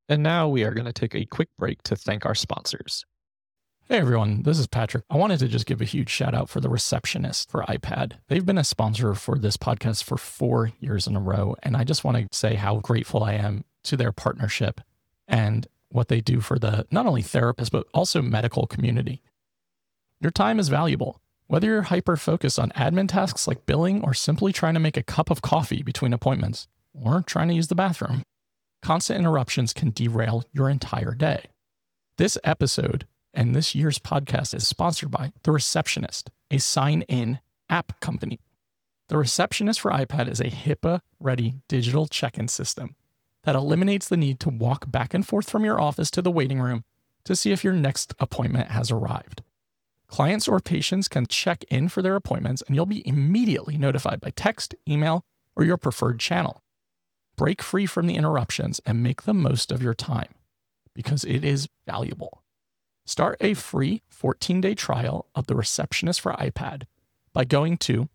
And now we are going to take a quick break to thank our sponsors. Hey everyone, this is Patrick. I wanted to just give a huge shout out for The Receptionist for iPad. They've been a sponsor for this podcast for 4 years in a row, and I just want to say how grateful I am to their partnership and what they do for the not only therapists, but also medical community. Your time is valuable. Whether you're hyper-focused on admin tasks like billing or simply trying to make a cup of coffee between appointments or trying to use the bathroom, constant interruptions can derail your entire day. This episode and this year's podcast is sponsored by The Receptionist, a sign-in app company. The Receptionist for iPad is a HIPAA-ready digital check-in system that eliminates the need to walk back and forth from your office to the waiting room to see if your next appointment has arrived. Clients or patients can check in for their appointments, and you'll be immediately notified by text, email, or your preferred channel. Break free from the interruptions and make the most of your time, because it is valuable. Start a free 14-day trial of The Receptionist for iPad by going to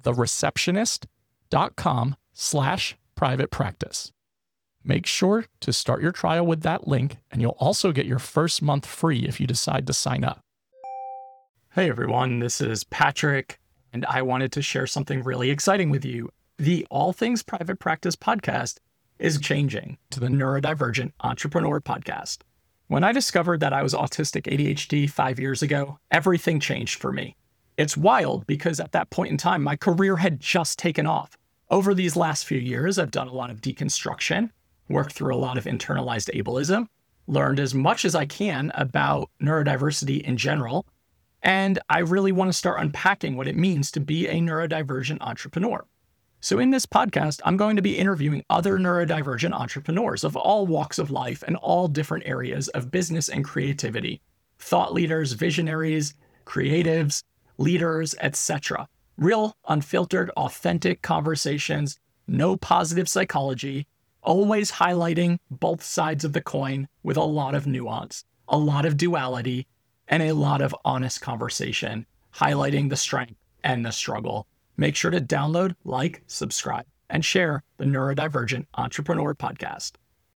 thereceptionist.com/private practice. Make sure to start your trial with that link, and you'll also get your first month free if you decide to sign up. Hey everyone, this is Patrick, and I wanted to share something really exciting with you. The All Things Private Practice podcast is changing to the Neurodivergent Entrepreneur podcast. When I discovered that I was autistic ADHD 5 years ago, everything changed for me. It's wild because at that point in time, my career had just taken off. Over these last few years, I've done a lot of deconstruction, worked through a lot of internalized ableism, learned as much as I can about neurodiversity in general, and I really want to start unpacking what it means to be a neurodivergent entrepreneur. So in this podcast, I'm going to be interviewing other neurodivergent entrepreneurs of all walks of life and all different areas of business and creativity. Thought leaders, visionaries, creatives, leaders, etc. Real, unfiltered, authentic conversations, no positive psychology, always highlighting both sides of the coin with a lot of nuance, a lot of duality, and a lot of honest conversation, highlighting the strength and the struggle. Make sure to download, like, subscribe, and share the Neurodivergent Entrepreneur podcast.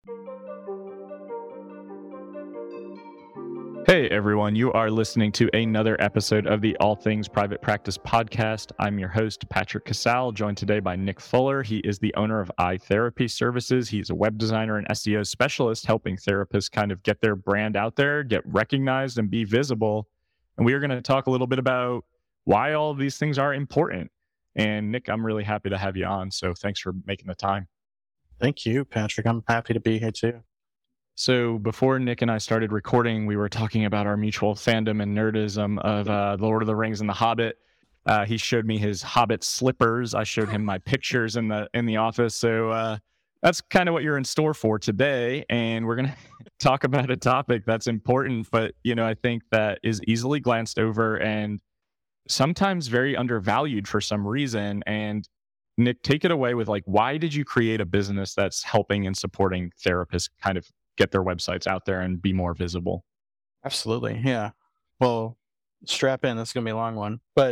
Hey everyone, you are listening to another episode of the All Things Private Practice podcast. I'm your host, Patrick Casal, joined today by Nick Fuller. He is the owner of iTherapy Services. He's a web designer and SEO specialist, helping therapists kind of get their brand out there, get recognized, and be visible. And we are going to talk a little bit about why all of these things are important. And Nick, I'm really happy to have you on. So thanks for making the time. Thank you, Patrick. I'm happy to be here too. So before Nick and I started recording, we were talking about our mutual fandom and nerdism of The Lord of the Rings and The Hobbit. He showed me his Hobbit slippers. I showed him my pictures in the office. So that's kind of what you're in store for today. And we're going to talk about a topic that's important, but I think that is easily glanced over and sometimes very undervalued for some reason. And Nick, take it away with why did you create a business that's helping and supporting therapists kind of get their websites out there and be more visible? Absolutely. Yeah. Well, strap in. This is going to be a long one, but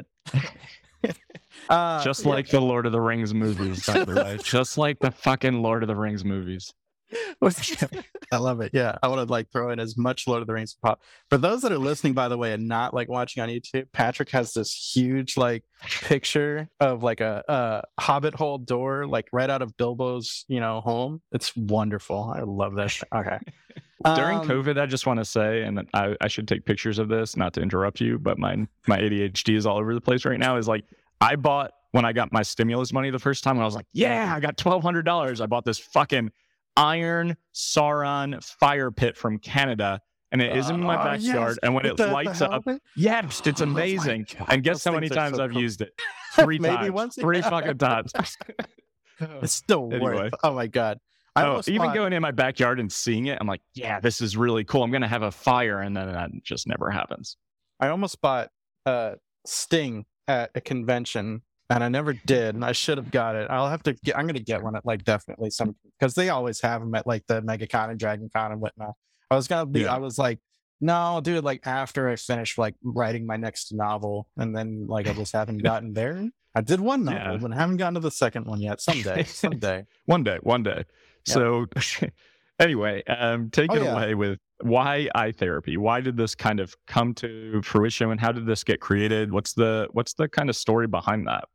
just like the Lord of the Rings movies, by the way. Just like the fucking Lord of the Rings movies. I love it. Yeah. I want to throw in as much Lord of the Rings as possible. For those that are listening, by the way, and not watching on YouTube, Patrick has this huge picture of a hobbit hole door right out of Bilbo's home. It's wonderful. I love that shit. Okay. During COVID, I just want to say, and I should take pictures of this, not to interrupt you, but my ADHD is all over the place right now, is I bought, when I got my stimulus money the first time, and I was yeah, I got $1,200. I bought this fucking iron Sauron fire pit from Canada, and it is in my backyard. Yes. And when it lights up, yes, it's amazing. And guess how many times I've used it? 3 times. Maybe once. 3 fucking times. It's still worth. Oh my god. Even going in my backyard and seeing it, I'm yeah, this is really cool. I'm gonna have a fire, and then that just never happens. I almost bought Sting at a convention. And I never did, and I should have got it. I'm going to get one at definitely some, because they always have them at the MegaCon and DragonCon and whatnot. I was no, dude, after I finish writing my next novel, and then I just haven't gotten there. I did one novel, but I haven't gotten to the second one yet. Someday. One day. Yeah. So Anyway, take Oh it yeah. away with why eye therapy? Why did this kind of come to fruition, and how did this get created? What's the kind of story behind that?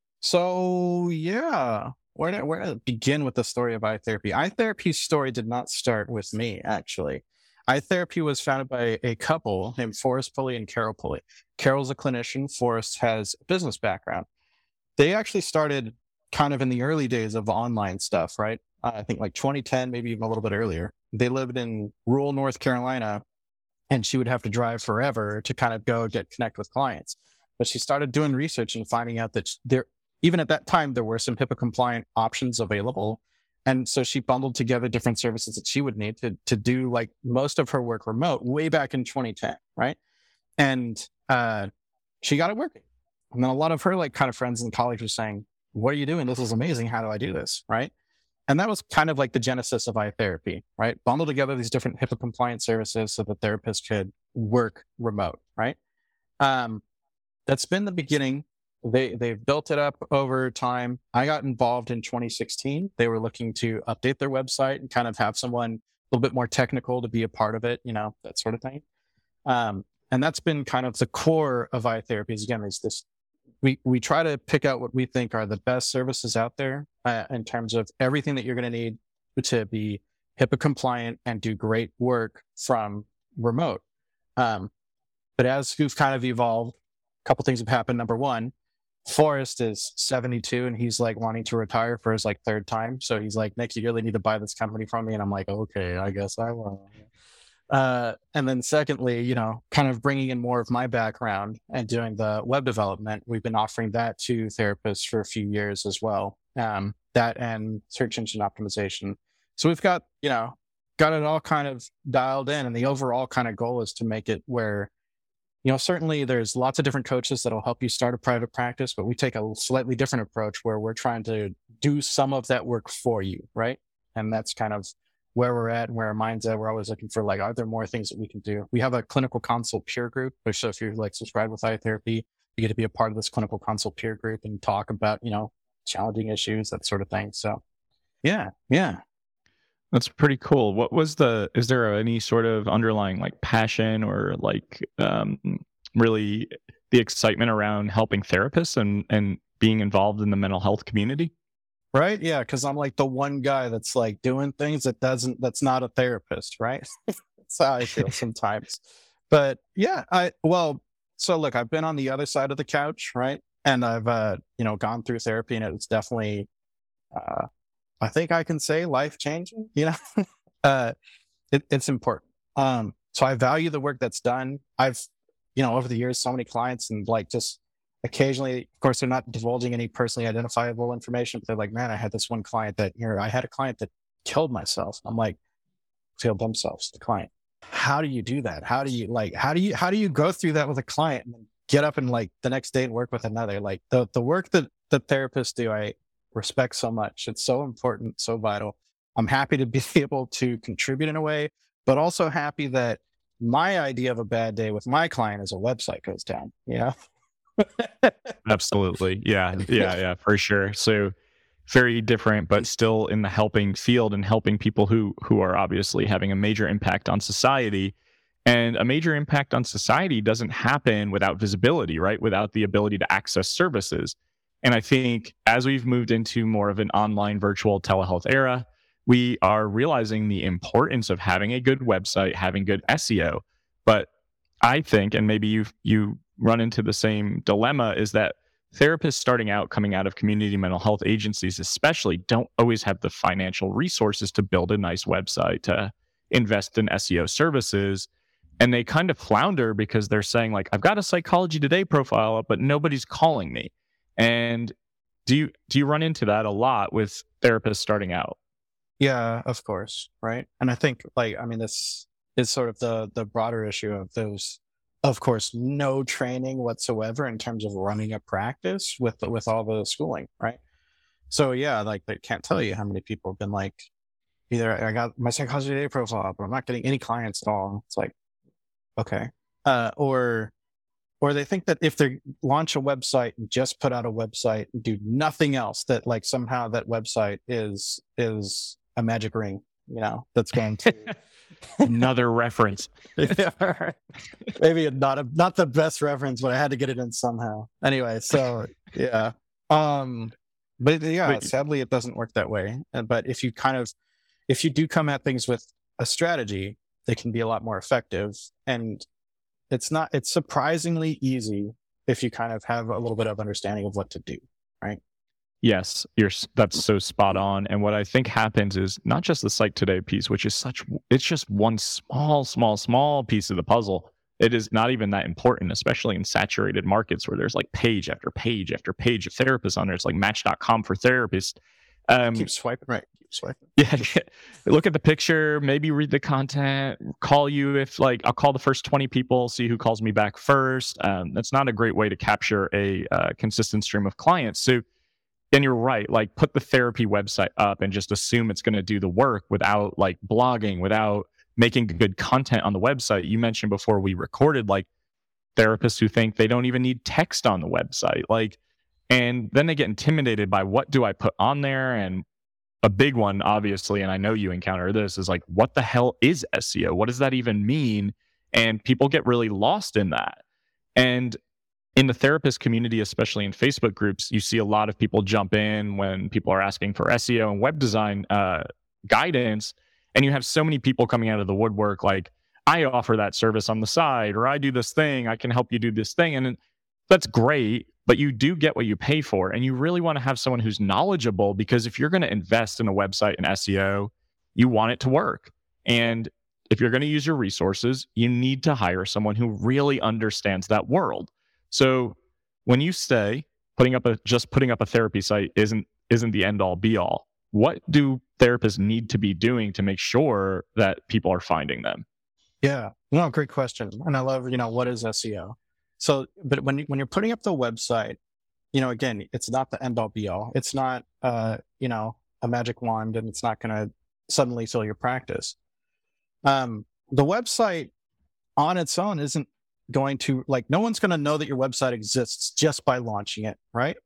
So yeah, where to begin with the story of eye therapy? Eye therapy's story did not start with me, actually. Eye therapy was founded by a couple named Forrest Pulley and Carol Pulley. Carol's a clinician. Forrest has a business background. They actually started kind of in the early days of online stuff, right? I think like 2010, maybe even a little bit earlier. They lived in rural North Carolina, and she would have to drive forever to kind of go get connect with clients. But she started doing research and finding out that there, even at that time, there were some HIPAA compliant options available. And so she bundled together different services that she would need to do like most of her work remote way back in 2010, right? And she got it working. And then a lot of her like kind of friends in college were saying, "What are you doing? This is amazing. How do I do this?" Right? And that was kind of like the genesis of eye therapy, right? Bundle together these different HIPAA compliant services so the therapist could work remote, right? Um, that's been the beginning. They've built it up over time. I got involved in 2016. They were looking to update their website and kind of have someone a little bit more technical to be a part of it, that sort of thing. And that's been kind of the core of eye therapy. Is again, is this we try to pick out what we think are the best services out there in terms of everything that you're going to need to be HIPAA compliant and do great work from remote. But as we've kind of evolved, a couple things have happened. Number one, Forrest is 72 and he's like wanting to retire for his like third time. So he's like, "Nick, you really need to buy this company from me." And I'm like, "Okay, I guess I will." And then secondly, kind of bringing in more of my background and doing the web development, we've been offering that to therapists for a few years as well. That and search engine optimization. So we've got it all kind of dialed in, and the overall kind of goal is to make it where, certainly there's lots of different coaches that'll help you start a private practice, but we take a slightly different approach where we're trying to do some of that work for you, right? And that's kind of where we're at and where our mind's at. We're always looking for like, are there more things that we can do? We have a clinical consult peer group, which so if you're like subscribed with eye therapy, you get to be a part of this clinical consult peer group and talk about, challenging issues, that sort of thing. So yeah. That's pretty cool. Is there any sort of underlying like passion or like really the excitement around helping therapists and being involved in the mental health community? Right. Yeah. Cause I'm like the one guy that's like doing things that's not a therapist. Right. That's how I feel sometimes. But yeah, so look, I've been on the other side of the couch. Right. And I've, gone through therapy, and it's definitely, I think I can say life changing, it's important. So I value the work that's done. I've, over the years, so many clients, and like just occasionally, of course, they're not divulging any personally identifiable information, but they're like, "Man, I had this one client I had a client that killed myself." I'm like, killed themselves, the client. How do you do that? How do you go through that with a client and then get up and like the next day and work with another? Like the work that the therapists do, I respect so much. It's so important, so vital. I'm happy to be able to contribute in a way, but also happy that my idea of a bad day with my client is a website goes down. Absolutely. Yeah, for sure. So very different, but still in the helping field and helping people who are obviously having a major impact on society. And a major impact on society doesn't happen without visibility, right? Without the ability to access services. And I think as we've moved into more of an online virtual telehealth era, we are realizing the importance of having a good website, having good SEO. But I think, and maybe you run into the same dilemma, is that therapists starting out, coming out of community mental health agencies especially, don't always have the financial resources to build a nice website, to invest in SEO services. And they kind of flounder because they're saying like, "I've got a Psychology Today profile up, but nobody's calling me." And do you run into that a lot with therapists starting out? Yeah, of course. Right. And I think this is sort of the broader issue of those, of course, no training whatsoever in terms of running a practice with all the schooling. Right. So yeah, like they can't tell you how many people have been like, either I got my Psychology Today profile up, but I'm not getting any clients at all. It's like, okay. Or they think that if they launch a website and just put out a website and do nothing else, that like somehow that website is a magic ring, that's going to Another reference. maybe not the best reference, but I had to get it in somehow. Anyway, so yeah. But yeah, sadly it doesn't work that way. But if you do come at things with a strategy, they can be a lot more effective. And it's surprisingly easy if you kind of have a little bit of understanding of what to do, right? Yes, that's so spot on. And what I think happens is not just the Psych Today piece, which is it's just one small piece of the puzzle. It is not even that important, especially in saturated markets where there's like page after page after page of therapists on there. It's like Match.com for therapists. Keep swiping, right? Keep swiping. Yeah. Look at the picture, maybe read the content, call you I'll call the first 20 people, see who calls me back first. That's not a great way to capture a consistent stream of clients. So, and you're right, like put the therapy website up and just assume it's going to do the work without like blogging, without making good content on the website. You mentioned before we recorded, like therapists who think they don't even need text on the website. And then they get intimidated by what do I put on there? And a big one, obviously, and I know you encounter this, is like, what the hell is SEO? What does that even mean? And people get really lost in that. And in the therapist community, especially in Facebook groups, you see a lot of people jump in when people are asking for SEO and web design guidance. And you have so many people coming out of the woodwork like, I offer that service on the side, or I do this thing, I can help you do this thing. And that's great, but you do get what you pay for. And you really want to have someone who's knowledgeable, because if you're going to invest in a website and SEO, you want it to work. And if you're going to use your resources, you need to hire someone who really understands that world. So when you say putting up a therapy site isn't the end all be all, what do therapists need to be doing to make sure that people are finding them? Yeah, no, great question. And I love, what is SEO? So, but when you're putting up the website, again, it's not the end all be all. It's not, a magic wand, and it's not going to suddenly fill your practice. The website on its own isn't going to, like, no one's going to know that your website exists just by launching it, right?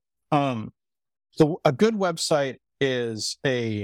So a good website is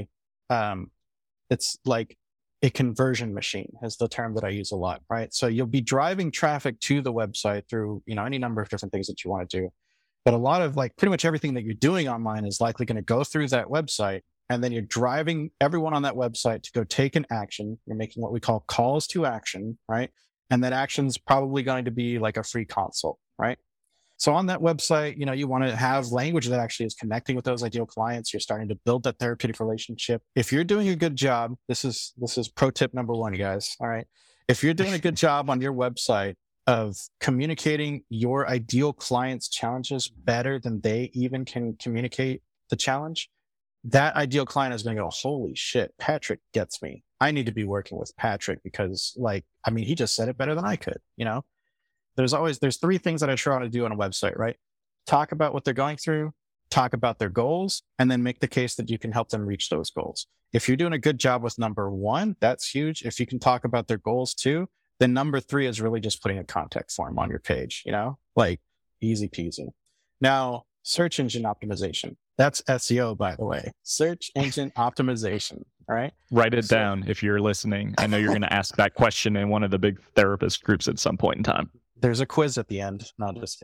it's like a conversion machine is the term that I use a lot, right? So you'll be driving traffic to the website through, any number of different things that you want to do. But a lot of pretty much everything that you're doing online is likely going to go through that website. And then you're driving everyone on that website to go take an action. You're making what we call calls to action, right? And that action's probably going to be like a free consult, right? So on that website, you want to have language that actually is connecting with those ideal clients. You're starting to build that therapeutic relationship. If you're doing a good job, this is pro tip number 1, guys. All right. If you're doing a good job on your website of communicating your ideal client's challenges better than they even can communicate the challenge, that ideal client is going to go, holy shit, Patrick gets me. I need to be working with Patrick because he just said it better than I could, There's 3 things that I try to do on a website, right? Talk about what they're going through, talk about their goals, and then make the case that you can help them reach those goals. If you're doing a good job with number 1, that's huge. If you can talk about their goals too, then number 3 is really just putting a contact form on your page, easy peasy. Now, search engine optimization. That's SEO, by the way. Search engine optimization. All right. Write it down if you're listening. I know you're going to ask that question in one of the big therapist groups at some point in time. There's a quiz at the end. No, just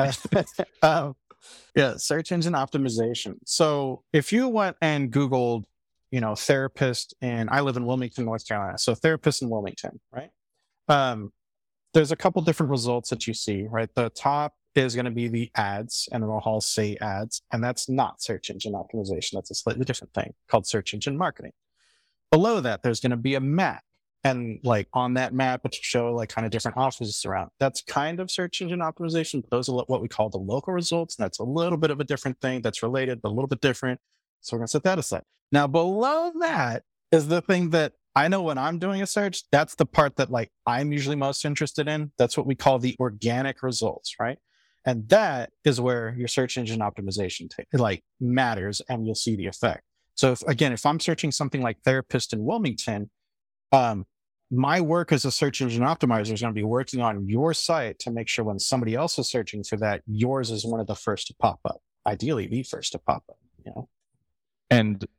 search engine optimization. So if you went and Googled, therapist, and I live in Wilmington, North Carolina. So therapist in Wilmington, right? There's a couple different results that you see, right? The top is going to be the ads, and it'll all say ads, and that's not search engine optimization. That's a slightly different thing called search engine marketing. Below that, there's going to be a map. And on that map, it show kind of different offices around. That's kind of search engine optimization. But those are what we call the local results. And that's a little bit of a different thing that's related, but a little bit different. So we're going to set that aside. Now, below that is the thing that I know when I'm doing a search, that's the part that I'm usually most interested in. That's what we call the organic results, right? And that is where your search engine optimization matters, and you'll see the effect. So if I'm searching something like therapist in Wilmington, my work as a search engine optimizer is going to be working on your site to make sure when somebody else is searching for that, yours is one of the first to pop up. Ideally, the first to pop up, And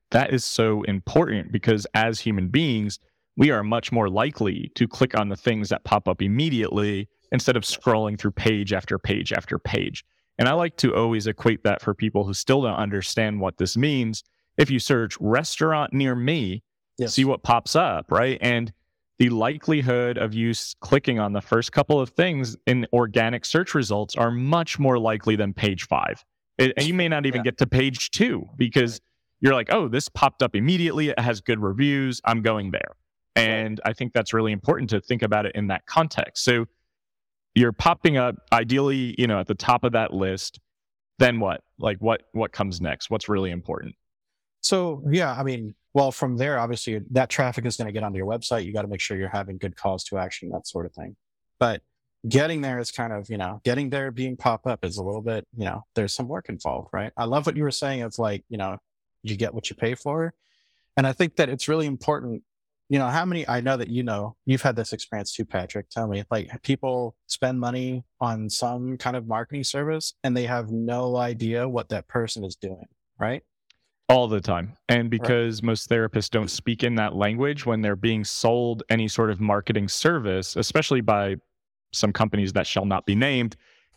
that is so important because as human beings, we are much more likely to click on the things that pop up immediately instead of scrolling through page after page after page. And I like to always equate that for people who still don't understand what this means. If you search restaurant near me, see what pops up, right? And the likelihood of you clicking on the first couple of things in organic search results are much more likely than page 5. And you may not even get to page 2 because you're like, oh, this popped up immediately. It has good reviews. I'm going there. And I think that's really important to think about it in that context. So you're popping up ideally, at the top of that list. Then what? Like what comes next? What's really important? So, well, from there, obviously that traffic is going to get onto your website. You got to make sure you're having good calls to action, that sort of thing. But getting there is kind of, getting there, being pop up is a little bit, there's some work involved, right? I love what you were saying. It's like, you get what you pay for. And I think that it's really important. I know that you've had this experience too, Patrick. Tell me, like, people spend money on some kind of marketing service and they have no idea what that person is doing, right? All the time. And because most therapists don't speak in that language when they're being sold any sort of marketing service, especially by some companies that shall not be named,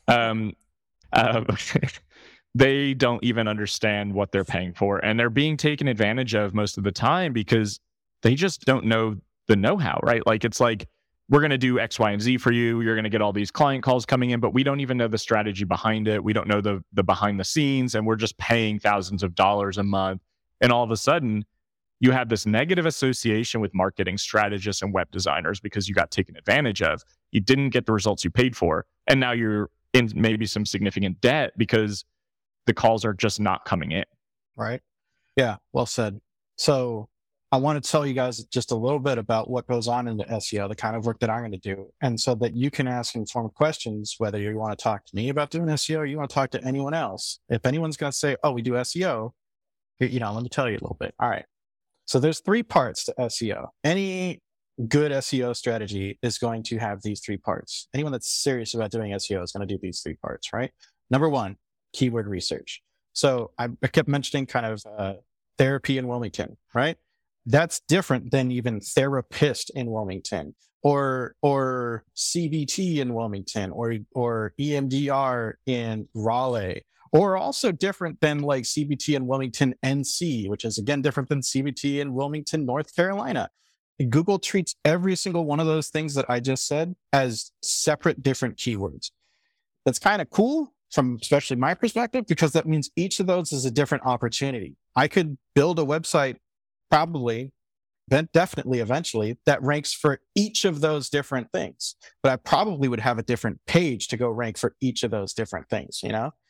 they don't even understand what they're paying for. And they're being taken advantage of most of the time because they just don't know the know-how, right? Like, it's like, we're going to do X, Y, and Z for you. You're going to get all these client calls coming in, but we don't even know the strategy behind it. We don't know the behind the scenes, and we're just paying thousands of dollars a month. And all of a sudden, you have this negative association with marketing strategists and web designers because you got taken advantage of. You didn't get the results you paid for. And now you're in maybe some significant debt because the calls are just not coming in. Right. Yeah. Well said. So I want to tell you guys just a little bit about what goes on in the SEO, the kind of work that I'm going to do. And so that you can ask informed questions, whether you want to talk to me about doing SEO or you want to talk to anyone else. If anyone's going to say, oh, we do SEO, let me tell you a little bit. All right. So there's 3 parts to SEO. Any good SEO strategy is going to have these 3 parts. Anyone that's serious about doing SEO is going to do these 3 parts, right? Number 1, keyword research. So I kept mentioning kind of therapy in Wilmington, right? That's different than even therapist in Wilmington or CBT in Wilmington or EMDR in Raleigh, or also different than like CBT in Wilmington, NC, which is again different than CBT in Wilmington, North Carolina. Google treats every single one of those things that I just said as separate, different keywords. That's kind of cool from especially my perspective, because that means each of those is a different opportunity. I could build a website probably, then definitely eventually, that ranks for each of those different things. But I probably would have a different page to go rank for each of those different things,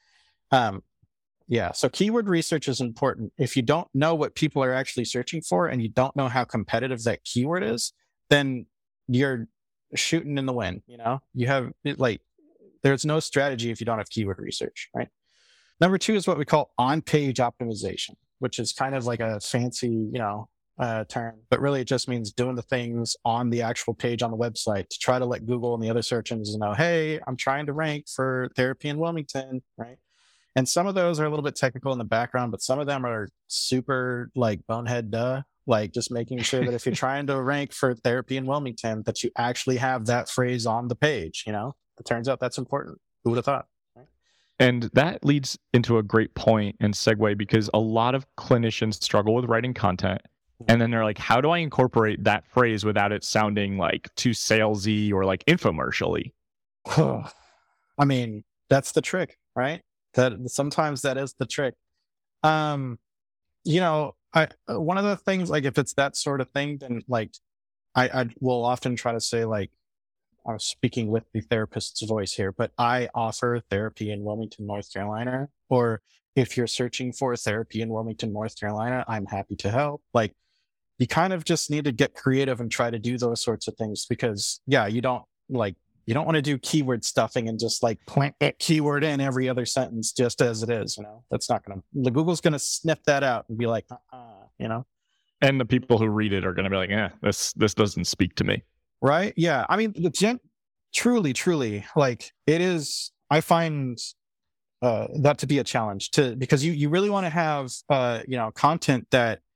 So keyword research is important. If you don't know what people are actually searching for and you don't know how competitive that keyword is, then you're shooting in the wind, You have, there's no strategy if you don't have keyword research, right? Number 2 is what we call on-page optimization, which is kind of like a fancy, term, but really it just means doing the things on the actual page on the website to try to let Google and the other search engines know, hey, I'm trying to rank for therapy in Wilmington, right? And some of those are a little bit technical in the background, but some of them are super like bonehead like just making sure that if you're trying to rank for therapy in Wilmington, that you actually have that phrase on the page, It turns out that's important. Who would have thought? And that leads into a great point and segue, because a lot of clinicians struggle with writing content. And then they're like, how do I incorporate that phrase without it sounding like too salesy or like infomercial-y? I mean, that's the trick, right? That sometimes that is the trick. One of the things, like if it's that sort of thing, then like I will often try to say, like, I'm speaking with the therapist's voice here, but I offer therapy in Wilmington, North Carolina. Or if you're searching for therapy in Wilmington, North Carolina, I'm happy to help. Like, you kind of just need to get creative and try to do those sorts of things, because you don't want to do keyword stuffing and just like plant that keyword in every other sentence just as it is. That's not Google's going to sniff that out and be like, And the people who read it are going to be like, this doesn't speak to me. Right. Yeah. I mean, truly, like it is, I find that to be a challenge because you really want to have, content that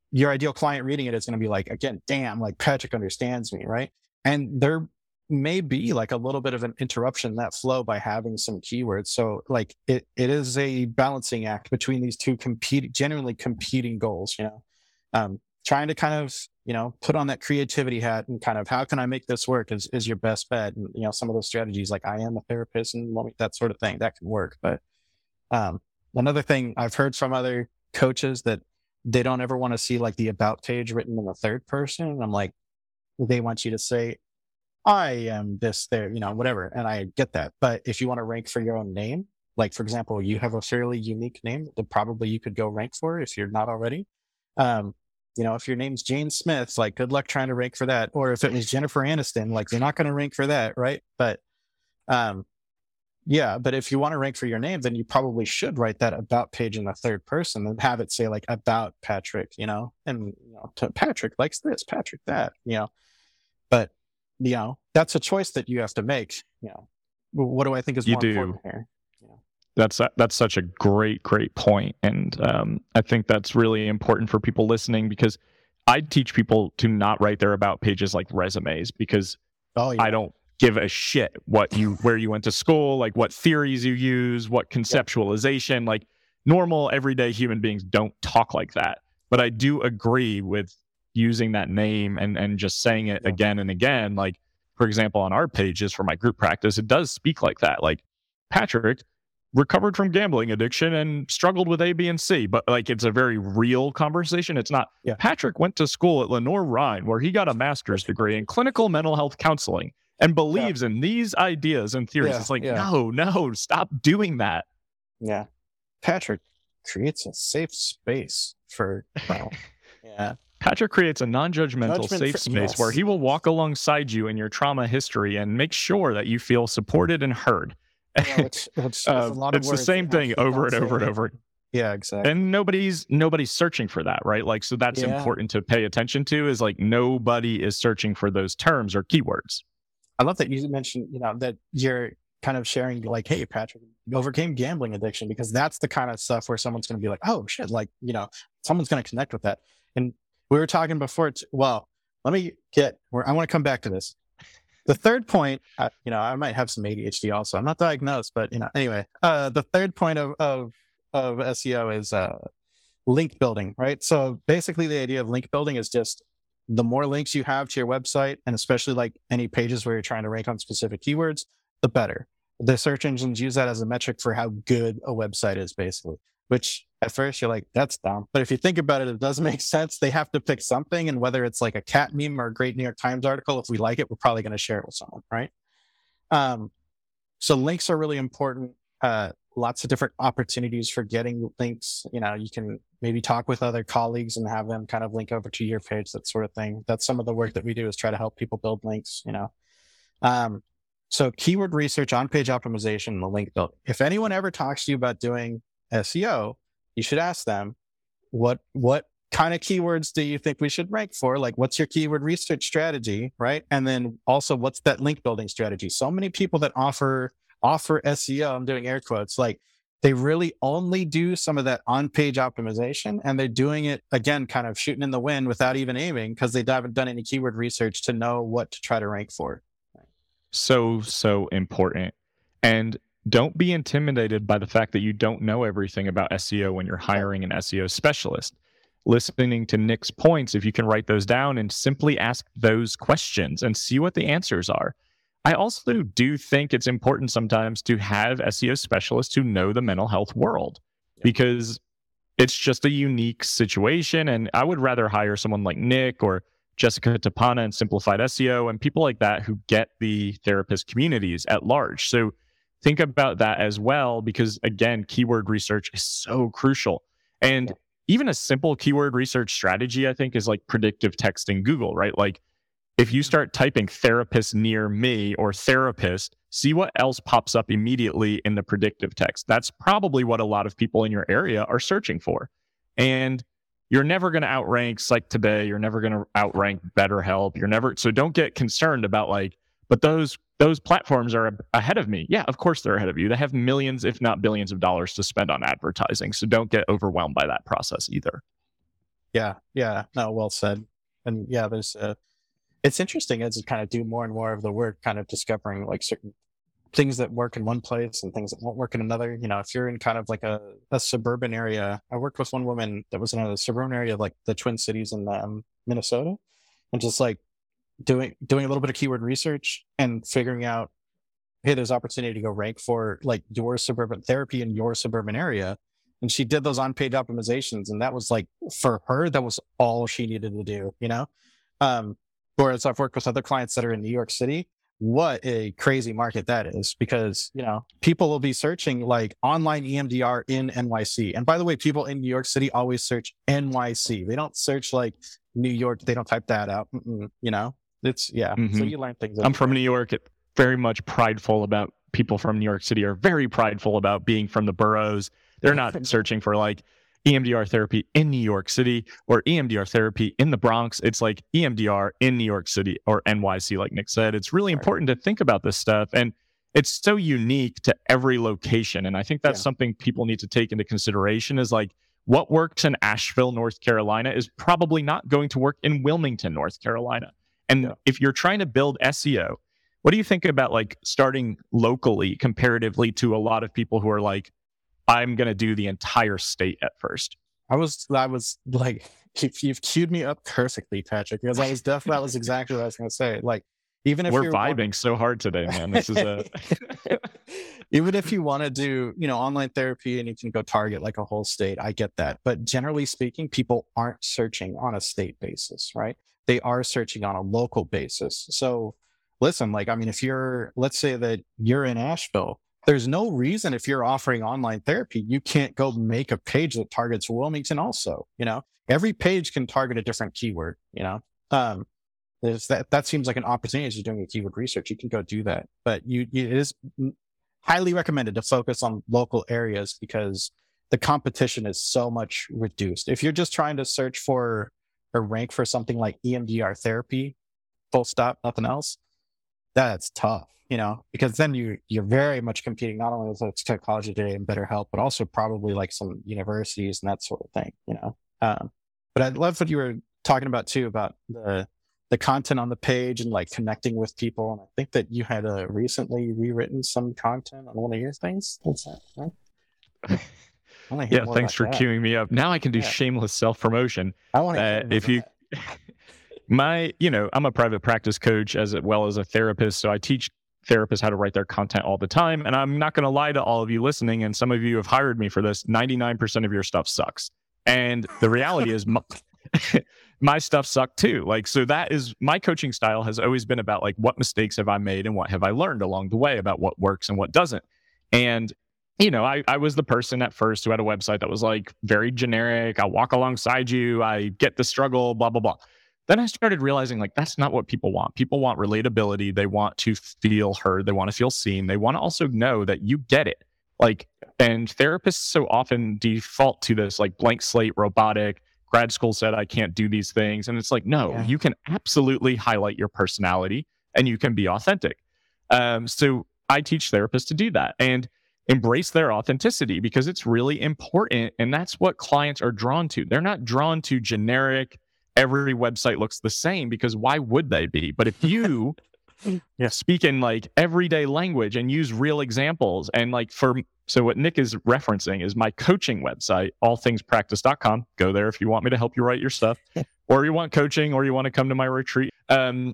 your ideal client reading it is going to be like, again, damn, like Patrick understands me, right? And there may be like a little bit of an interruption in that flow by having some keywords. So like it is a balancing act between these two genuinely competing goals, trying to kind of, put on that creativity hat and kind of, how can I make this work is your best bet. And, some of those strategies, like I am a therapist and that sort of thing, that can work. But another thing I've heard from other coaches that they don't ever want to see like the about page written in the third person. I'm like, they want you to say, I am this, there, whatever. And I get that. But if you want to rank for your own name, like for example, you have a fairly unique name that probably you could go rank for if you're not already. If your name's Jane Smith, like good luck trying to rank for that. Or if it was Jennifer Aniston, like you're not going to rank for that, right? But but if you want to rank for your name, then you probably should write that about page in the third person and have it say like about Patrick, and Patrick likes this, Patrick that, but that's a choice that you have to make. What do I think is more important here? That's such a great point. And I think that's really important for people listening, because I teach people to not write their about pages like resumes, because I don't give a shit where you went to school, like what theories you use, what conceptualization, like normal everyday human beings don't talk like that. But I do agree with using that name and just saying it again and again. Like, for example, on our pages for my group practice, it does speak like that. Like, Patrick recovered from gambling addiction and struggled with A, B, and C. But like, it's a very real conversation. It's not, Patrick went to school at Lenoir-Rhyne where he got a master's degree in clinical mental health counseling and believes in these ideas and theories. It's like, no, stop doing that. Yeah. Patrick creates a safe space for, Patrick creates a non-judgmental safe space where he will walk alongside you in your trauma history and make sure that you feel supported and heard. It's the same thing over and over and over. Yeah, exactly. And nobody's searching for that, right? Like, so that's important to pay attention to, is like nobody is searching for those terms or keywords. I love that you mentioned, that you're kind of sharing like, hey, Patrick overcame gambling addiction, because that's the kind of stuff where someone's going to be like, oh shit, like, someone's going to connect with that. And we were talking before, I want to come back to this. The third point, I might have some ADHD also. I'm not diagnosed, but anyway, the third point of SEO is link building, right? So basically the idea of link building is just the more links you have to your website, and especially like any pages where you're trying to rank on specific keywords, the better. The search engines use that as a metric for how good a website is, basically, which at first you're like, that's dumb. But if you think about it, it does make sense. They have to pick something. And whether it's like a cat meme or a great New York Times article, if we like it, we're probably going to share it with someone, right? So links are really important. Lots of different opportunities for getting links. You can maybe talk with other colleagues and have them kind of link over to your page, that sort of thing. That's some of the work that we do, is try to help people build links, So keyword research, on-page optimization, and the link building. If anyone ever talks to you about doing SEO, you should ask them, what kind of keywords do you think we should rank for? Like, what's your keyword research strategy, right? And then also, what's that link building strategy? So many people that offer SEO, I'm doing air quotes, like they really only do some of that on-page optimization, and they're doing it, again, kind of shooting in the wind without even aiming, because they haven't done any keyword research to know what to try to rank for. So important. And don't be intimidated by the fact that you don't know everything about SEO when you're hiring an SEO specialist. Listening to Nick's points, if you can write those down and simply ask those questions and see what the answers are. I also do think it's important sometimes to have SEO specialists who know the mental health world, because it's just a unique situation. And I would rather hire someone like Nick or Jessica Tapana and Simplified SEO and people like that who get the therapist communities at large. So think about that as well, because again, keyword research is so crucial. And even a simple keyword research strategy, I think, is like predictive text in Google, right? Like, if you start typing therapist near me or therapist, see what else pops up immediately in the predictive text. That's probably what a lot of people in your area are searching for. And you're never going to outrank Psych Today. You're never going to outrank BetterHelp. So don't get concerned about like, but those platforms are ahead of me. Yeah, of course they're ahead of you. They have millions, if not billions of dollars to spend on advertising. So don't get overwhelmed by that process either. Yeah. No, well said. And yeah, it's interesting as you kind of do more and more of the work, kind of discovering like certain things that work in one place and things that won't work in another. If you're in kind of like a suburban area, I worked with one woman that was in a suburban area of like the Twin Cities in Minnesota, and just like doing a little bit of keyword research and figuring out, hey, there's opportunity to go rank for like your suburban therapy in your suburban area. And she did those on-page optimizations, and that was like, for her, that was all she needed to do, whereas I've worked with other clients that are in New York City. What a crazy market that is, because people will be searching like online EMDR in NYC. And by the way, people in New York City always search NYC. They don't search like New York. They don't type that out. It's So you learn things. I'm from New York. Very much prideful about people from New York City are very prideful about being from the boroughs. They're not searching for like EMDR therapy in New York City or EMDR therapy in the Bronx. It's like EMDR in New York City or NYC, like Nick said. It's really important to think about this stuff. And it's so unique to every location. And I think that's something people need to take into consideration, is like, what works in Asheville, North Carolina is probably not going to work in Wilmington, North Carolina. And if you're trying to build SEO, what do you think about like starting locally comparatively to a lot of people who are like, I'm going to do the entire state at first? I was like, you've queued me up perfectly, Patrick, because that was exactly what I was going to say. Like, even if we're vibing so hard today, man, this is even if you want to do, online therapy and you can go target like a whole state, I get that. But generally speaking, people aren't searching on a state basis, right? They are searching on a local basis. So listen, like, I mean, let's say that you're in Asheville, there's no reason, if you're offering online therapy, you can't go make a page that targets Wilmington also. Every page can target a different keyword. There's that seems like an opportunity as you're doing a keyword research. You can go do that, but it is highly recommended to focus on local areas, because the competition is so much reduced. If you're just trying to search for or rank for something like EMDR therapy, full stop, nothing else, that's tough. Because then you're very much competing not only with Psychology Today and BetterHelp, but also probably like some universities and that sort of thing. But I love what you were talking about too, about the content on the page and like connecting with people. And I think that you had recently rewritten some content on one of your things. What's that? Right? Yeah, thanks for queuing me up. Now I can do shameless self-promotion. I want to I'm a private practice coach as well as a therapist, so I teach therapists how to write their content all the time. And I'm not going to lie to all of you listening, and some of you have hired me for this, 99% of your stuff sucks. And the reality is my stuff sucked too. Like, so that is, my coaching style has always been about like, what mistakes have I made and what have I learned along the way about what works and what doesn't. And I was the person at first who had a website that was like very generic. I walk alongside you. I get the struggle, blah, blah, blah. Then I started realizing like, that's not what people want. People want relatability. They want to feel heard. They want to feel seen. They want to also know that you get it. Like, and therapists so often default to this like blank slate, robotic, grad school said I can't do these things. And it's like, no, you can absolutely highlight your personality and you can be authentic. So I teach therapists to do that and embrace their authenticity, because it's really important. And that's what clients are drawn to. They're not drawn to generic, every website looks the same, because why would they be? But if you speak in like everyday language and use real examples, and like so what Nick is referencing is my coaching website, allthingspractice.com. Go there if you want me to help you write your stuff, or you want coaching, or you want to come to my retreat. It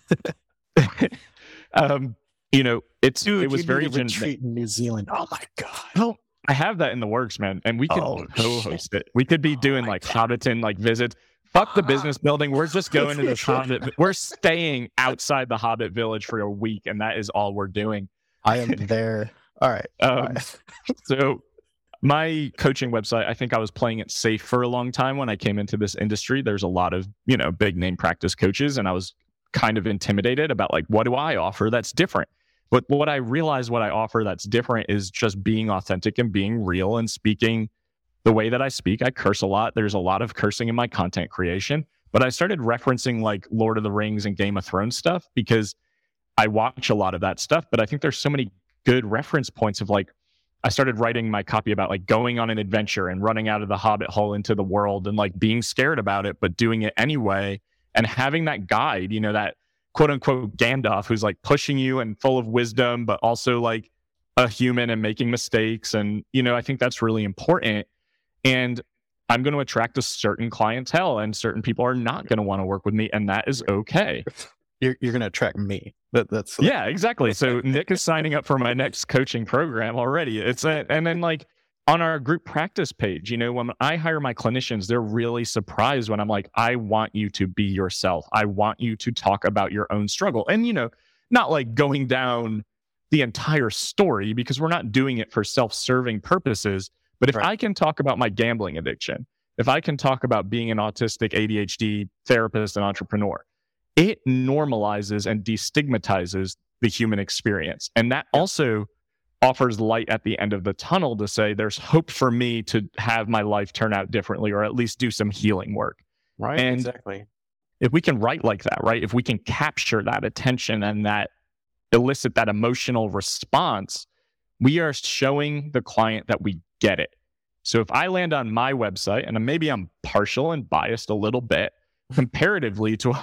was very retreat in New Zealand. Oh my God. Oh, I have that in the works, man. And we could co-host it. We could be doing like Hobbiton like visits. Fuck the business building. We're just going to this Hobbit. We're staying outside the Hobbit village for a week, and that is all we're doing. I am there. All right. So my coaching website, I think I was playing it safe for a long time when I came into this industry. There's a lot of, big name practice coaches, and I was kind of intimidated about like, what do I offer that's different? But what I realized what I offer that's different is just being authentic and being real and speaking the way that I speak. I curse a lot. There's a lot of cursing in my content creation, but I started referencing like Lord of the Rings and Game of Thrones stuff because I watch a lot of that stuff. But I think there's so many good reference points of like, I started writing my copy about like going on an adventure and running out of the hobbit hole into the world and like being scared about it, but doing it anyway. And having that guide, that quote unquote Gandalf who's like pushing you and full of wisdom, but also like a human and making mistakes. And, I think that's really important. And I'm going to attract a certain clientele and certain people are not going to want to work with me. And that is okay. You're going to attract me. That's yeah, exactly. So Nick is signing up for my next coaching program already. And then like on our group practice page, when I hire my clinicians, they're really surprised when I'm like, I want you to be yourself. I want you to talk about your own struggle. And, not like going down the entire story because we're not doing it for self-serving purposes. But if I can talk about my gambling addiction, if I can talk about being an autistic ADHD therapist and entrepreneur, it normalizes and destigmatizes the human experience. And that also offers light at the end of the tunnel to say there's hope for me to have my life turn out differently or at least do some healing work. Right, and exactly. If we can write like that, right? If we can capture that attention and that elicit that emotional response, we are showing the client that we get it. So if I land on my website, and maybe I'm partial and biased a little bit, comparatively to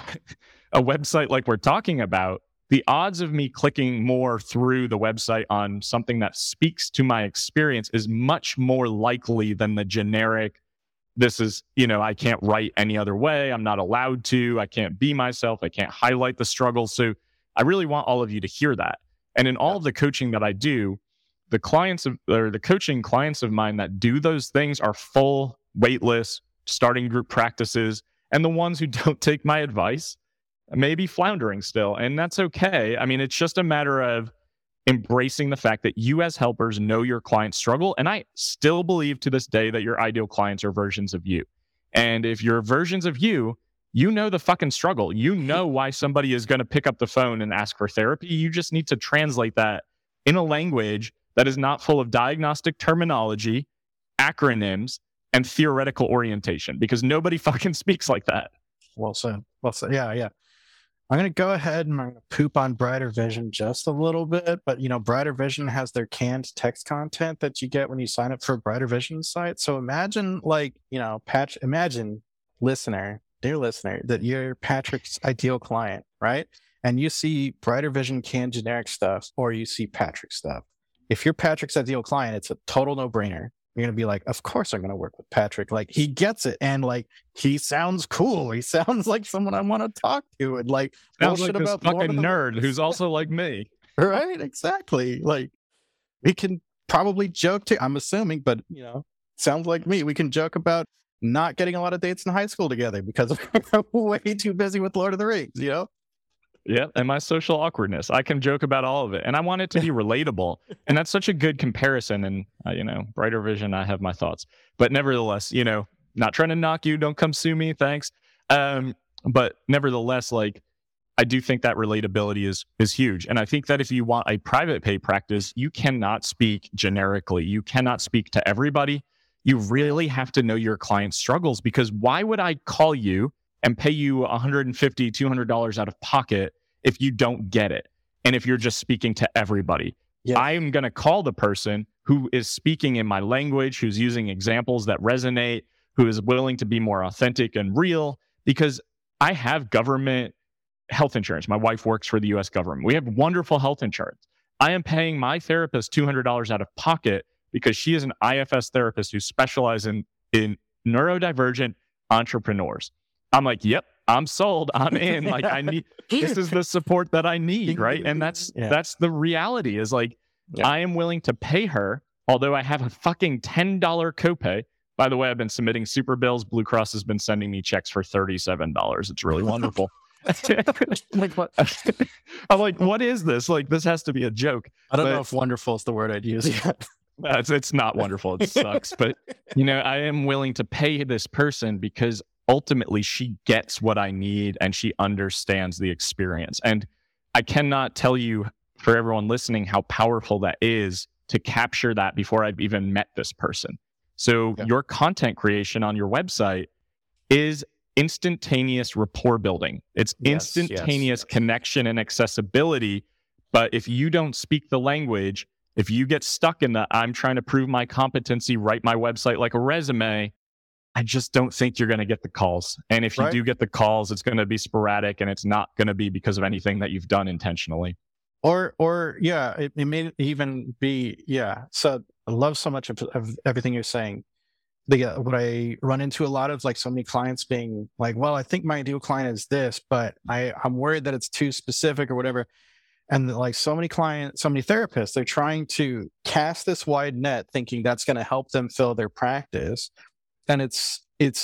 a website like we're talking about, the odds of me clicking more through the website on something that speaks to my experience is much more likely than the generic, this is, I can't write any other way. I'm not allowed to. I can't be myself. I can't highlight the struggle. So I really want all of you to hear that. And in all of the coaching that I do, the coaching clients of mine that do those things are full waitlist, starting group practices. And the ones who don't take my advice may be floundering still. And that's okay. I mean, it's just a matter of embracing the fact that you as helpers know your client's struggle. And I still believe to this day that your ideal clients are versions of you. And if you're versions of you, you know the fucking struggle. You know why somebody is going to pick up the phone and ask for therapy. You just need to translate that in a language that is not full of diagnostic terminology, acronyms, and theoretical orientation, because nobody fucking speaks like that. Well said. Well said. Yeah. I'm going to go ahead and I'm going to poop on Brighter Vision just a little bit, but Brighter Vision has their canned text content that you get when you sign up for a Brighter Vision site. So imagine imagine dear listener, that you're Patrick's ideal client, right? And you see Brighter Vision canned generic stuff, or you see Patrick stuff. If you're Patrick's ideal client, it's a total no-brainer. You're going to be like, of course I'm going to work with Patrick. Like, he gets it. And like, he sounds cool. He sounds like someone I want to talk to. And like, sounds like this fucking nerd who's also like me. Right? Exactly. Like, we can probably joke too. I'm assuming, but sounds like me. We can joke about not getting a lot of dates in high school together because we're way too busy with Lord of the Rings, Yeah, and my social awkwardness. I can joke about all of it. And I want it to be relatable. And that's such a good comparison. And, Brighter Vision, I have my thoughts. But nevertheless, not trying to knock you. Don't come sue me. Thanks. But nevertheless, like, I do think that relatability is huge. And I think that if you want a private pay practice, you cannot speak generically. You cannot speak to everybody. You really have to know your client's struggles, because why would I call you and pay you $150, $200 out of pocket if you don't get it? And if you're just speaking to everybody, I'm going to call the person who is speaking in my language, who's using examples that resonate, who is willing to be more authentic and real, because I have government health insurance. My wife works for the US government. We have wonderful health insurance. I am paying my therapist $200 out of pocket because she is an IFS therapist who specializes in neurodivergent entrepreneurs. I'm like, yep, I'm sold. I'm in. Like, this is the support that I need, right? And that's the reality is like, I am willing to pay her, although I have a fucking $10 copay. By the way, I've been submitting super bills. Blue Cross has been sending me checks for $37. It's really wonderful. Like, what? I'm like, what is this? Like, this has to be a joke. I don't know if wonderful is the word I'd use yet. It's not wonderful. It sucks. But, I am willing to pay this person because ultimately she gets what I need and she understands the experience. And I cannot tell you, for everyone listening, how powerful that is to capture that before I've even met this person. So your content creation on your website is instantaneous rapport building. It's instantaneous connection and accessibility. But if you don't speak the language, If you get stuck in the, I'm trying to prove my competency, write my website like a resume, I just don't think you're going to get the calls. And if you do get the calls, it's going to be sporadic, and it's not going to be because of anything that you've done intentionally. Or yeah, it may even be, yeah. So I love so much of everything you're saying. What I run into a lot of, like, so many clients being like, well, I think my ideal client is this, but I'm worried that it's too specific or whatever. And like so many therapists, they're trying to cast this wide net thinking that's going to help them fill their practice. And it's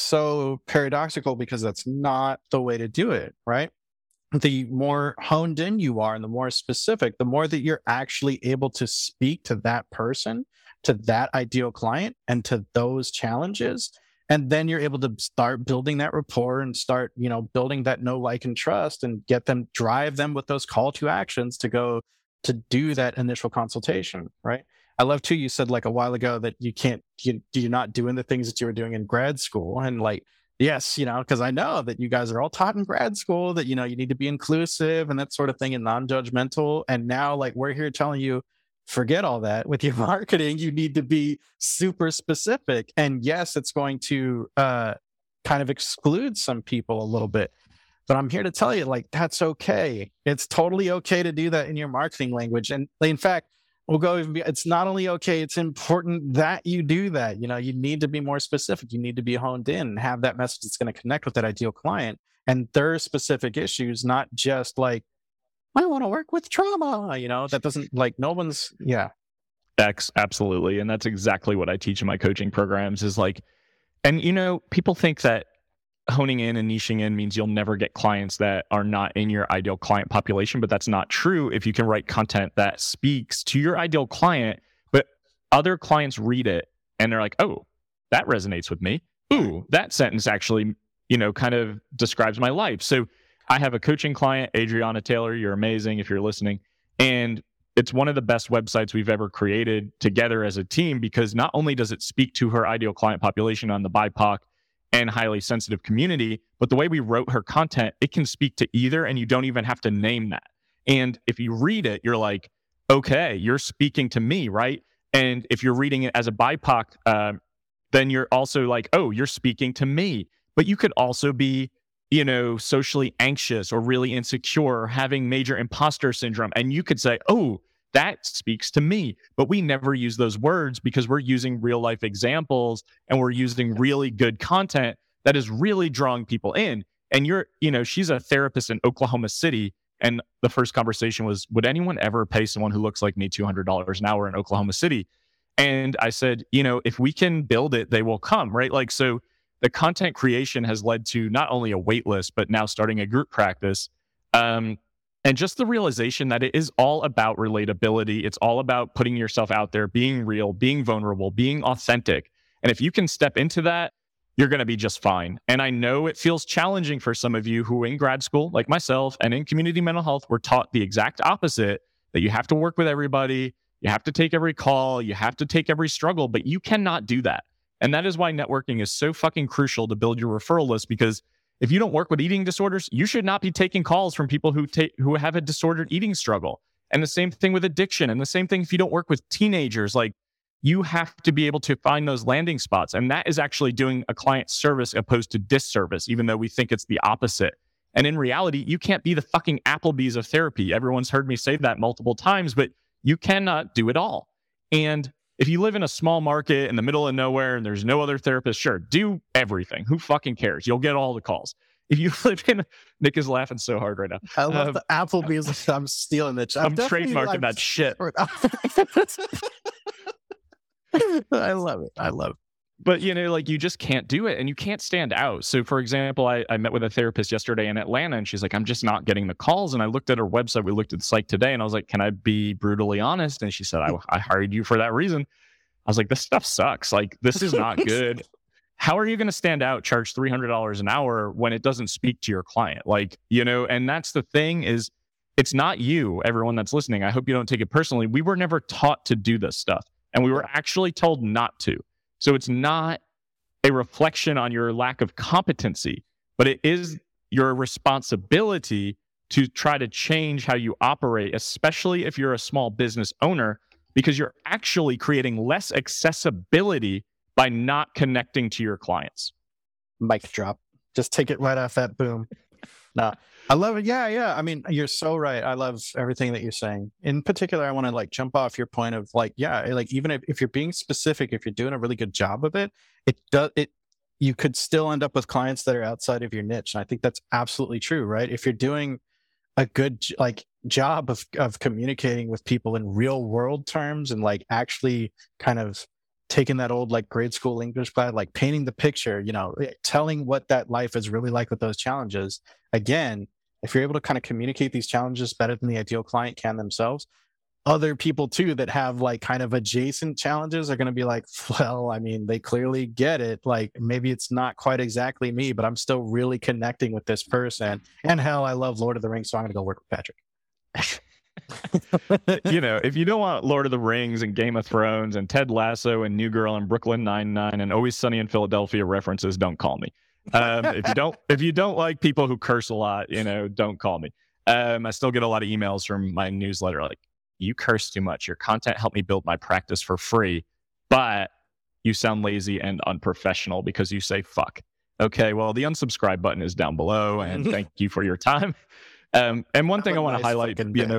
so paradoxical, because that's not the way to do it, right? The more honed in you are and the more specific, the more that you're actually able to speak to that person, to that ideal client, and to those challenges. And then you're able to start building that rapport and start, building that know, like, and trust, and drive them with those call to actions to go to do that initial consultation, right? I love too, you said like a while ago that you're not doing the things that you were doing in grad school. And like, yes, because I know that you guys are all taught in grad school that, you need to be inclusive and that sort of thing and non-judgmental. And now, like, we're here telling you, forget all that. With your marketing, you need to be super specific. And yes, it's going to kind of exclude some people a little bit. But I'm here to tell you, like, that's okay. It's totally okay to do that in your marketing language. And in fact, we'll go even it's not only okay, it's important that you do that. You need to be more specific. You need to be honed in and have that message that's going to connect with that ideal client and their specific issues, not just like, I want to work with trauma. That doesn't, like, no one's, yeah. Absolutely. And that's exactly what I teach in my coaching programs is like, and people think that honing in and niching in means you'll never get clients that are not in your ideal client population, but that's not true. If you can write content that speaks to your ideal client, but other clients read it and they're like, oh, that resonates with me. Ooh, that sentence actually, kind of describes my life. So I have a coaching client, Adriana Taylor. You're amazing if you're listening. And it's one of the best websites we've ever created together as a team, because not only does it speak to her ideal client population on the BIPOC and highly sensitive community, but the way we wrote her content, it can speak to either, and you don't even have to name that. And if you read it, you're like, okay, you're speaking to me, right? And if you're reading it as a BIPOC, then you're also like, oh, you're speaking to me. But you could also be socially anxious or really insecure or having major imposter syndrome. And you could say, oh, that speaks to me. But we never use those words because we're using real life examples and we're using really good content that is really drawing people in. And she's a therapist in Oklahoma City. And the first conversation was, would anyone ever pay someone who looks like me $200 an hour in Oklahoma City? And I said, if we can build it, they will come, right? Like, so the content creation has led to not only a wait list, but now starting a group practice. And just the realization that it is all about relatability. It's all about putting yourself out there, being real, being vulnerable, being authentic. And if you can step into that, you're going to be just fine. And I know it feels challenging for some of you who in grad school, like myself, and in community mental health, were taught the exact opposite, that you have to work with everybody, you have to take every call, you have to take every struggle, but you cannot do that. And that is why networking is so fucking crucial to build your referral list, because if you don't work with eating disorders, you should not be taking calls from people who have a disordered eating struggle. And the same thing with addiction. And the same thing if you don't work with teenagers. Like, you have to be able to find those landing spots. And that is actually doing a client service opposed to disservice, even though we think it's the opposite. And in reality, you can't be the fucking Applebee's of therapy. Everyone's heard me say that multiple times, but you cannot do it all. And if you live in a small market in the middle of nowhere and there's no other therapist, sure, do everything. Who fucking cares? You'll get all the calls. If you live in, Nick is laughing so hard right now. I love the Applebee's. I'm stealing it. I'm trademarking that shit. I love it. I love it. But, you just can't do it and you can't stand out. So, for example, I met with a therapist yesterday in Atlanta and she's like, I'm just not getting the calls. And I looked at her website. We looked at the site today and I was like, can I be brutally honest? And she said, I hired you for that reason. I was like, this stuff sucks. Like, this is not good. How are you going to stand out, charge $300 an hour when it doesn't speak to your client? Like, and that's the thing is, it's not you, everyone that's listening. I hope you don't take it personally. We were never taught to do this stuff and we were actually told not to. So it's not a reflection on your lack of competency, but it is your responsibility to try to change how you operate, especially if you're a small business owner, because you're actually creating less accessibility by not connecting to your clients. Mic drop. Just take it right off that boom. No, I love it. Yeah. I mean, you're so right. I love everything that you're saying. In particular, I want to like jump off your point of like, yeah, like even if you're being specific, if you're doing a really good job of it, you could still end up with clients that are outside of your niche. And I think that's absolutely true, right? If you're doing a good job of communicating with people in real world terms and like actually kind of taking that old like grade school English class, like painting the picture, telling what that life is really like with those challenges. Again, if you're able to kind of communicate these challenges better than the ideal client can themselves, other people too that have like kind of adjacent challenges are going to be like, well, I mean, they clearly get it. Like maybe it's not quite exactly me, but I'm still really connecting with this person. And hell, I love Lord of the Rings, so I'm going to go work with Patrick. If you don't want Lord of the Rings and Game of Thrones and Ted Lasso and New Girl and Brooklyn Nine-Nine and Always Sunny in Philadelphia references, don't call me. If you don't like people who curse a lot, don't call me. I still get a lot of emails from my newsletter like, you curse too much. Your content helped me build my practice for free, but you sound lazy and unprofessional because you say fuck. Okay, well, the unsubscribe button is down below, and thank you for your time. And one thing I want to highlight,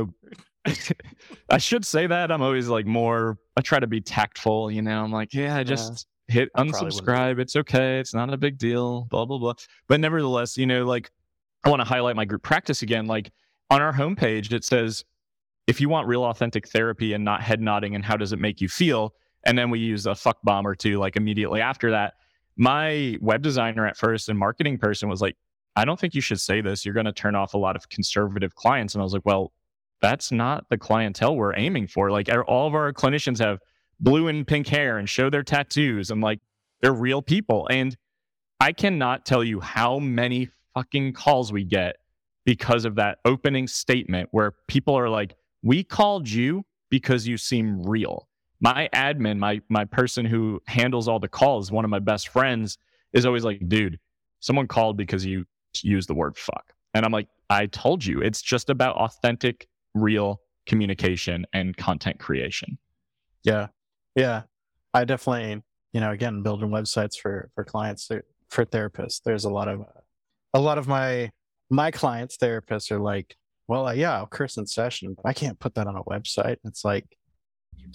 I should say that I'm always like I try to be tactful, I'm like, I just hit unsubscribe. It's okay. It's not a big deal, blah, blah, blah. But nevertheless, I want to highlight my group practice again. Like on our homepage, it says, if you want real authentic therapy and not head nodding and how does it make you feel? And then we use a fuck bomb or two like immediately after that. My web designer at first and marketing person was like, I don't think you should say this. You're going to turn off a lot of conservative clients. And I was like, well, that's not the clientele we're aiming for. Like all of our clinicians have blue and pink hair and show their tattoos and like they're real people. And I cannot tell you how many fucking calls we get because of that opening statement where people are like, we called you because you seem real. My admin, my person who handles all the calls, one of my best friends, is always like, dude, someone called because you used the word fuck. And I'm like, I told you, it's just about authentic, real communication and content creation. Yeah. I definitely, again, building websites for clients, for therapists. There's a lot of my clients, therapists are like, well, I'll curse in session, but I can't put that on a website. It's like, you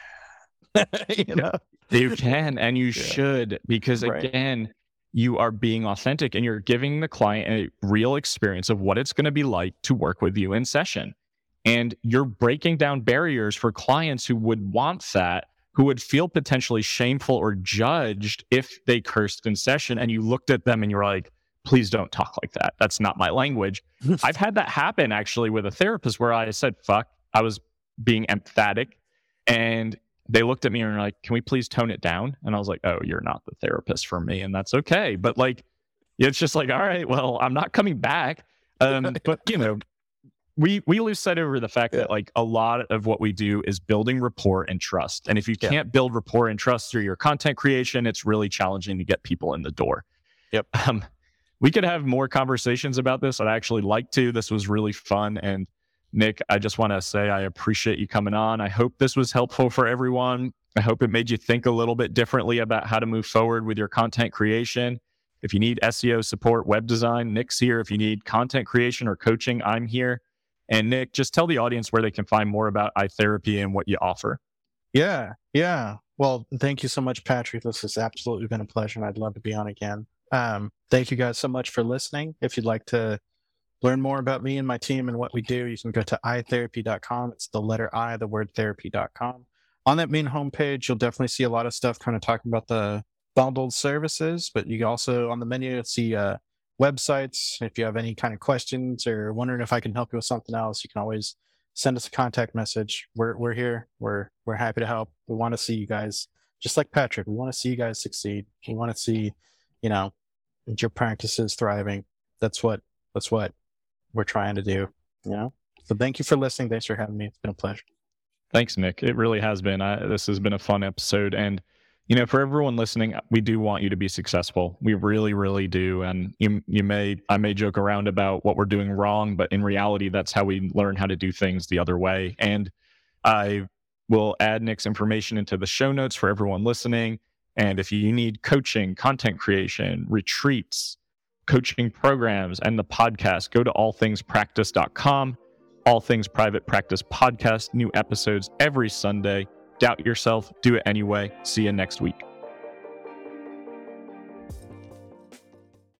can, You can, and you should, because again, you are being authentic and you're giving the client a real experience of what it's going to be like to work with you in session. And you're breaking down barriers for clients who would want that, who would feel potentially shameful or judged if they cursed in session. And you looked at them and you're like, please don't talk like that. That's not my language. I've had that happen actually with a therapist where I said, fuck, I was being emphatic. And they looked at me and were like, can we please tone it down? And I was like, oh, you're not the therapist for me. And that's okay. But like, it's just like, all right, well, I'm not coming back. But we lose sight over the fact that like a lot of what we do is building rapport and trust. And if you can't build rapport and trust through your content creation, it's really challenging to get people in the door. Yep. We could have more conversations about this. I'd actually like to. This was really fun. And Nick, I just want to say I appreciate you coming on. I hope this was helpful for everyone. I hope it made you think a little bit differently about how to move forward with your content creation. If you need SEO support, web design, Nick's here. If you need content creation or coaching, I'm here. And Nick, just tell the audience where they can find more about iTherapy and what you offer. Yeah. Well, thank you so much, Patrick. This has absolutely been a pleasure, and I'd love to be on again. Thank you guys so much for listening. If you'd like to learn more about me and my team and what we do, you can go to itherapy.com. It's the letter I, the word therapy.com. On that main homepage, you'll definitely see a lot of stuff kind of talking about the bundled services, but you can also on the menu see websites. If you have any kind of questions or wondering if I can help you with something else, you can always send us a contact message. We're here. We're happy to help. We want to see you guys, just like Patrick, we want to see you guys succeed. We want to see, your practices thriving. That's what we're trying to do, So thank you for listening. Thanks for having me. It's been a pleasure. Thanks, Nick. It really has been. This has been a fun episode. And, for everyone listening, we do want you to be successful. We really, really do. And I may joke around about what we're doing wrong, but in reality, that's how we learn how to do things the other way. And I We'll add Nick's information into the show notes for everyone listening. And if you need coaching, content creation, retreats, coaching programs, and the podcast, go to allthingspractice.com. All Things Private Practice Podcast, new episodes every Sunday. Doubt yourself, do it anyway. See you next week.